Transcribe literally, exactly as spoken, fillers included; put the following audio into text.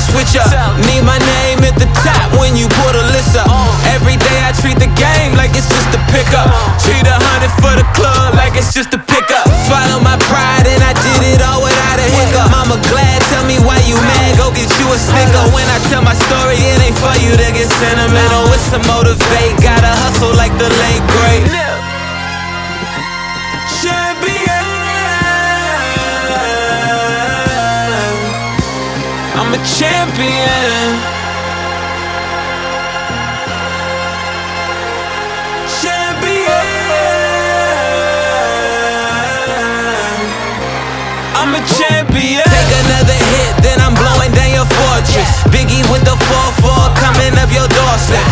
switch up. Need my name at the top when you put a list up. Every day I treat the game like it's just a pickup. Treat a hundred for the club like it's just a pickup. Swallow my pride and I did it all without a hiccup. Mama glad, tell me why you mad, go get you a sticker. When I tell my story, it ain't for you to get sentimental. It's to motivate, gotta hustle like the late great champion. I'm a champion. Champion. I'm a champion. Take another hit, then I'm blowing down your fortress. Biggie with the four four coming up your doorstep.